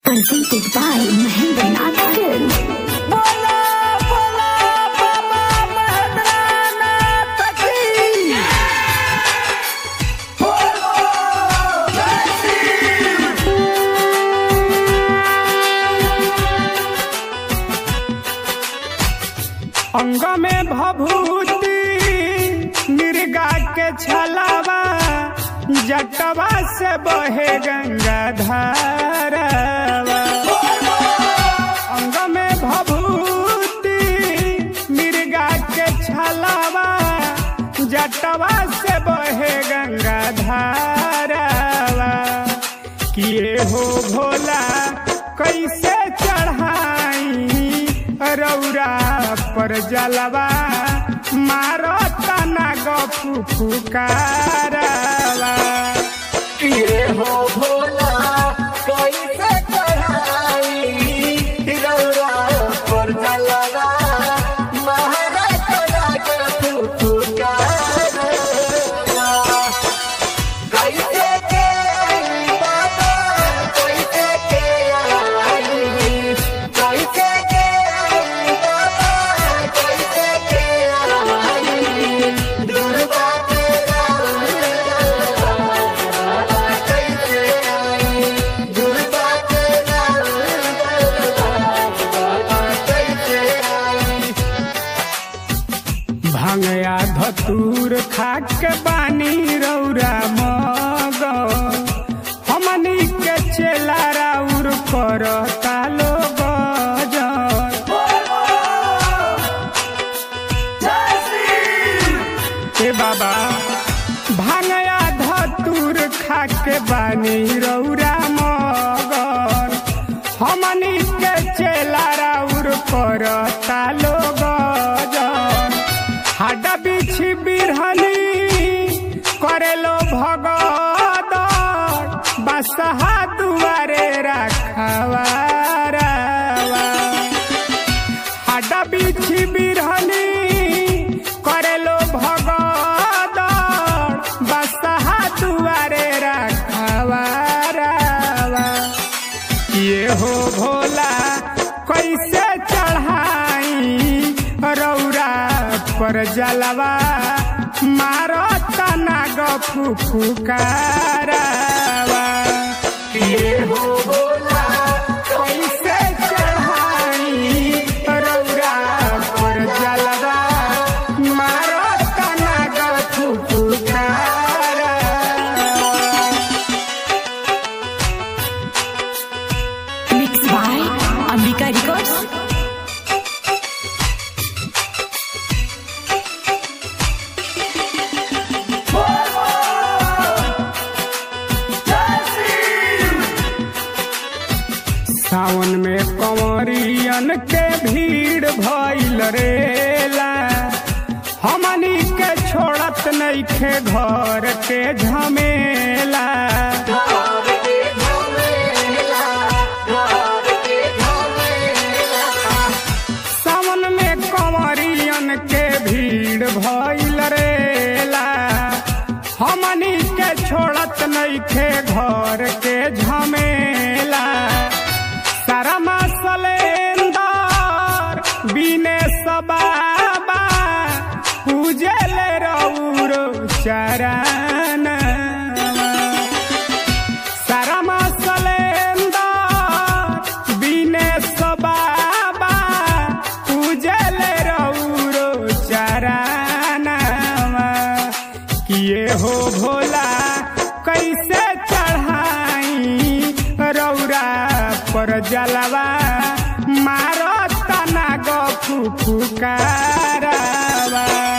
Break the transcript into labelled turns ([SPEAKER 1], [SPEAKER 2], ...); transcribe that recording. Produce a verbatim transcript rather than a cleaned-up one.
[SPEAKER 1] Presented by Mahendranath Films.
[SPEAKER 2] बोला बोला बाबा महेंद्रनाथ की अंग में भभूति मिर्गा के छलावा जटवा से बहे गंगा धारावा। अंग में भभूति मिर्गा के छलावा जटवा से बहे गंगा धारावा। किए हो भोला कैसे चढ़ाई रौरा पर जलवा मारो तना गफू फुकारावा।
[SPEAKER 3] किए हो भोला कैसे चढ़ाई रौरा पर जलवा मारो तना गफू फुकारावा। कैसे के बाबा कैसे के आई कैसे के बाबा कैसे के आई दुर्गा तेरा कैसे आई दुर्गा तेरा कैसे आई।
[SPEAKER 2] भंगया धतूर खाके बानी रौरा मग हमनी के चेला राउर पर तालो ए बाबा भंगया धतूर खाके बानी रौरा मगर हमनी के चेला राउर पर तालो गजन। हाडा बिछी बिरहनी करेलो भगद बसहा दुआरे रखवारावा। हाडा बिछी बिरहनी करेलो भगद बसहा दुआरे रखवारावा। ये हो भोला कैसे चढ़ाई रौरा पर जलवा मारो तना गफू फुकारावा।
[SPEAKER 3] किए हो भोला
[SPEAKER 2] कैसे चढ़ाई रौरा पर जलवा मारो तना गफू फुकारावा।
[SPEAKER 1] Mixed by Ambika Records.
[SPEAKER 2] सावन में कंवरियन के भीड़ भइल रेला हमनी के छोड़त नइखे घर के झमेला।
[SPEAKER 3] घर के झमेला घर के झमेला।
[SPEAKER 2] सावन में कंवरियन के भीड़ भइल रेला हमनी के छोड़त नइखे घर के झमेला। सारा मसलेंदर बिने सबाबा पूजले रौरो चरणवा। सारा मसलेंदर बिने सबाबा पूजले रौरो चरणवा। किए हो भोला कैसे चढ़ाई रौरा पर जलवा मारो तना गफू फुकारावा।